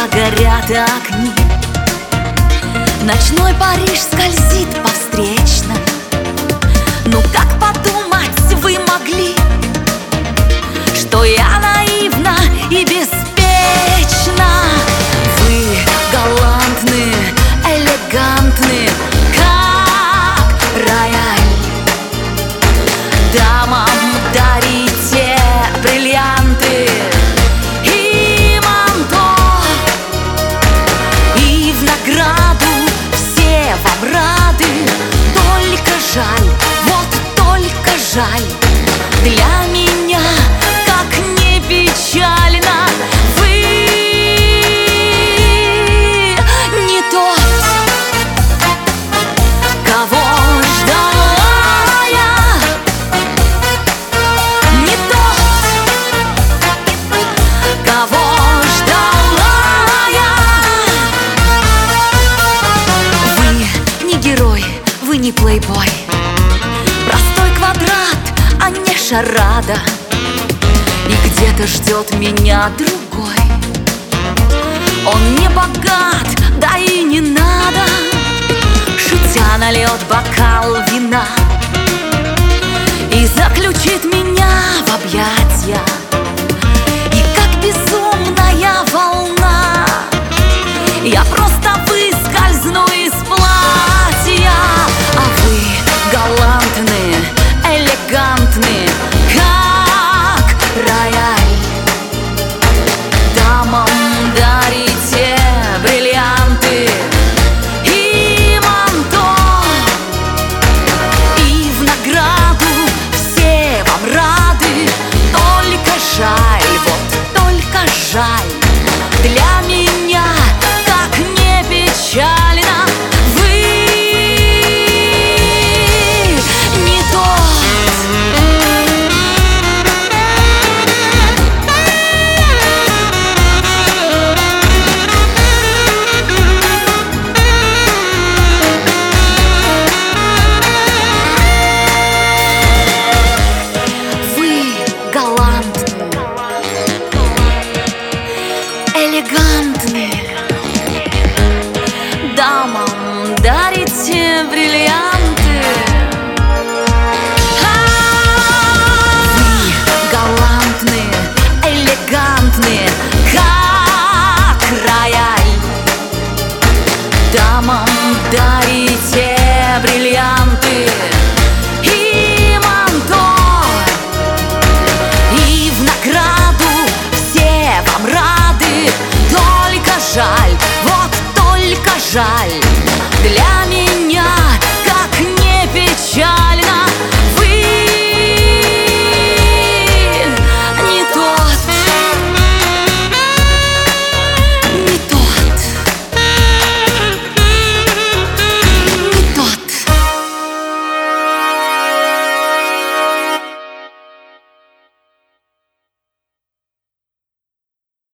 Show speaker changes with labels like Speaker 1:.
Speaker 1: горят огни. Ночной Париж скользит по встречной. Ну как подумать вы могли, что я наивна и беспечна? Вы галантны, элегантны, как рояль. Дамам дарите бриллианты и манто, и в награду все вам рады. Только жаль, вот только жаль, для меня, как не печально, вы не тот, кого ждала я, не тот, кого ждала я. Вы не герой, вы не плейбой, простой квадрат, а не шарада. И где-то ждет меня другой. Он не богат, да и не надо. Шутя нальет бокал вина и заключит меня в объятья. И как безумная волна я просто выскользну из платья. А вы галантны, элегантны, как рояль. Дамам дарите бриллианты и манто, и в награду все вам рады. Только жаль, вот только жаль, для меня, как не печально, вы не тот, вы галантны, элегантны, дамам дарите бриллианты. Вы галантны, элегантны, как рояль. Дамам дарите бриллианты и манто, и в награду все вам рады. Только жаль, вот только жаль,